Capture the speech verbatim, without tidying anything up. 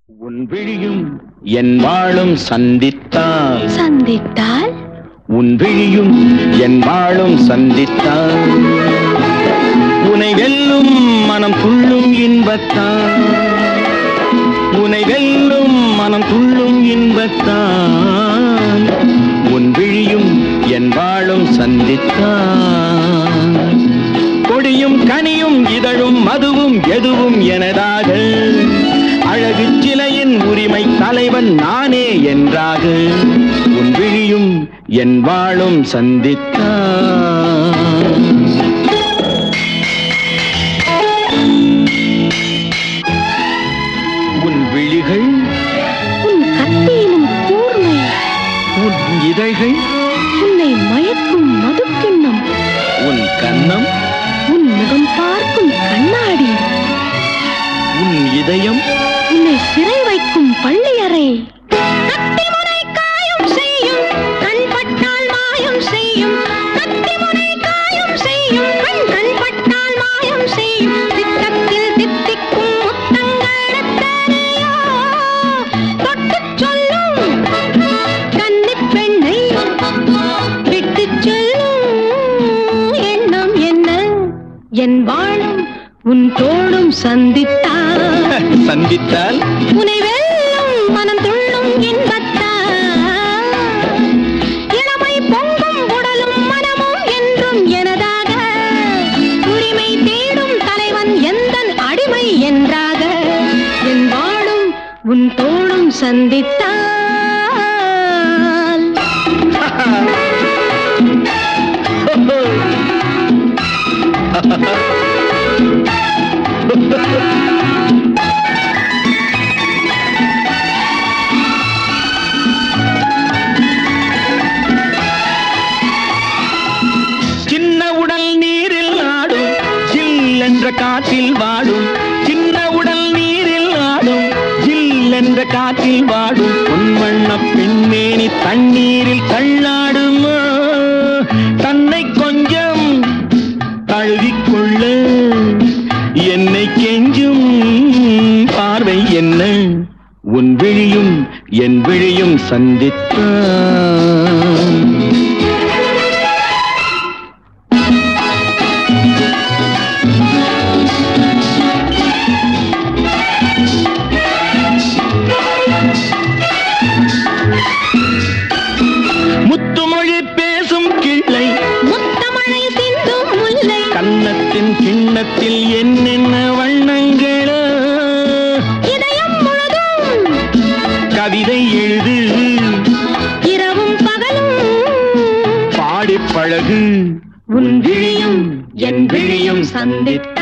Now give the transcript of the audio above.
உன் விழியும் என் வாழும் சந்தித்தால் சந்தித்தால் உன் விழியும் என் வாழும் சந்தித்தால் உனை வெல்லும் மனம் துள்ளும் இன்பத்தான் உனை வெல்லும் மனம் துள்ளும் இன்பத்தான் உன் விழியும் என் வாழும் சந்தித்தால் கொடியும் கனியும் இதழும் மதுவும் எதுவும் எனதாக அழகு சிலையின் உரிமை தலைவன் நானே என்றாக உன் விழியும் என் வாழும் சந்தித்தான் உன் விழிகள் உன் கத்தியிலும் கூர்மை உன் இதழ்கள் உன்னை மயக்கும் மதுக்கிண்ணம் உன் கன்னம் உன் முகம் பார்க்கும் கண்ணாடி உன் இதயம் உன்னை சிறை வைக்கும் பள்ளியறை என் வாழும் உன் தோளும் சந்தித்தால் சந்தித்தால் உனை வெல்லும் மனம் துள்ளும் இன்பத்தால் இளமை பொங்கும் உடலும் மனமும் என்றும் எனதாக உரிமை தேடும் தலைவன் எந்தன் அடிமை என்றாக என் வாழும் உன் தோளும் சந்தித்தால் சின்ன உடல் நீரில் ஆடும் ஜில் என்ற காற்றில் வாடும் சின்ன உடல் நீரில் ஆடும் ஜில் என்ற காற்றில் வாடும் பொன்வண்ண பெண்மேனி தண்ணீரில் தள்ளாடுமா தன்னை கொஞ்சம் தழுவிக்கொள்ள என்னை கெஞ்சும் பார்வை என்ன உன் விழியும் என் விழியும் சந்தித்தான் முத்துமொழி பேசும் கிள்ளை முத்தமழை சிந்தும் முல்லை கன்னத்தின் கிண்ணத்தில் என்னென்ன வண்ணங்களோ இதயம் முழுதும் கவிதை எழுது இரவும் பகலும் பாடிப் பழகு உன் விழியும் என் விழியும் சந்தித்த